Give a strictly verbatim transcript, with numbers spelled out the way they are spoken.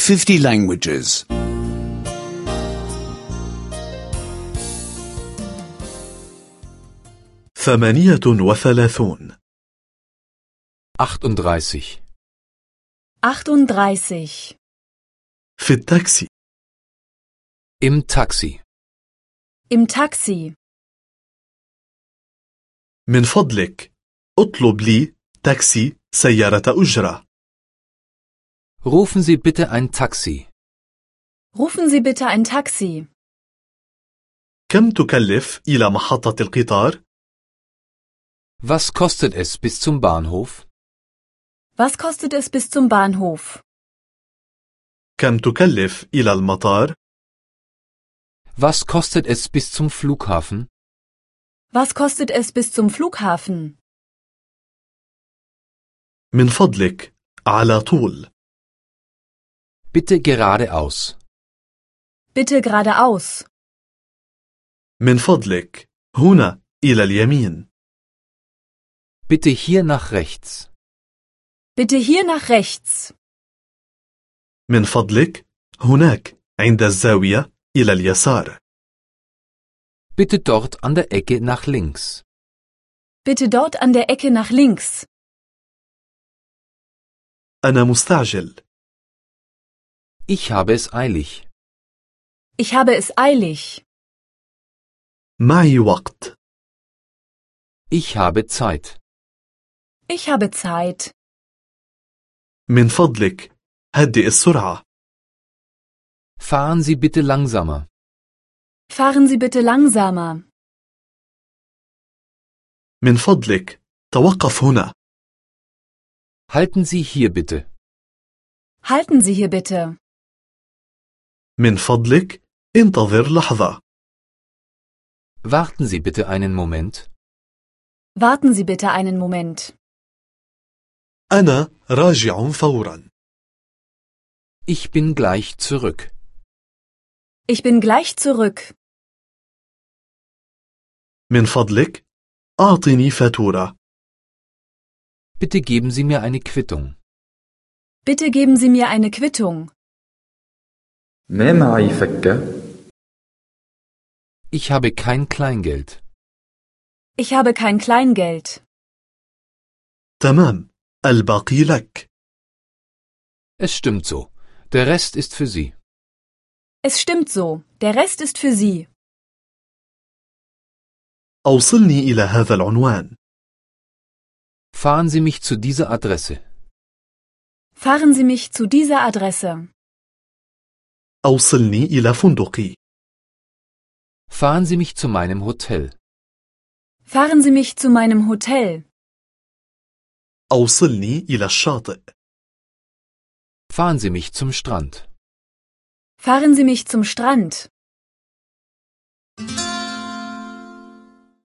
fifty languages. ثمانية وثلاثون. achtunddreißig. achtunddreißig. في التاكسي. Im Taxi. Im Taxi. من فضلك اطلب لي تاكسي سيارة أجرة. Rufen Sie bitte ein Taxi. Rufen Sie bitte ein Taxi. كم تكلف إلى محطة القطار؟ Was kostet es bis zum Bahnhof? Was kostet es bis zum Bahnhof? كم تكلف إلى المطار؟ Was kostet es bis zum Flughafen? Was kostet es bis zum Flughafen? من فضلك على طول. Bitte geradeaus. Bitte geradeaus. من فضلك هنا إلى اليمين. Bitte hier nach rechts. Bitte hier nach rechts. من فضلك هناك عند الزاوية إلى اليسار. Bitte dort an der Ecke nach links. Bitte dort an der Ecke nach links. أنا مستعجل. Ich habe es eilig. Ich habe es eilig. معي وقت. Ich habe Zeit. Ich habe Zeit. من فضلك هدئ السرعة. Fahren Sie bitte langsamer. Fahren Sie bitte langsamer. من فضلك توقف هنا. Halten Sie hier bitte. Halten Sie hier bitte. من فضلك انتظر لحظة. Warten Sie bitte einen Moment. Warten Sie bitte einen Moment. أنا راجع فورا. Ich bin gleich zurück. Ich bin gleich zurück. من فضلك أعطني فاتورة. Bitte geben Sie mir eine Quittung. Bitte geben Sie mir eine Quittung. ما معي فكة. Ich habe kein Kleingeld. Ich habe kein Kleingeld. تمام، الباقي لك. Es stimmt so. Der Rest ist für Sie. Es stimmt so. Der Rest ist für Sie. أوصلني إلى هذا العنوان. Fahren Sie mich zu dieser Adresse. Fahren Sie mich zu dieser Adresse. أوصلني إلى فندقي. Fahren Sie mich zu meinem Hotel. Fahren Sie mich zu meinem Hotel. أوصلني إلى الشاطئ. Fahren Sie mich zum Strand. Fahren Sie mich zum Strand.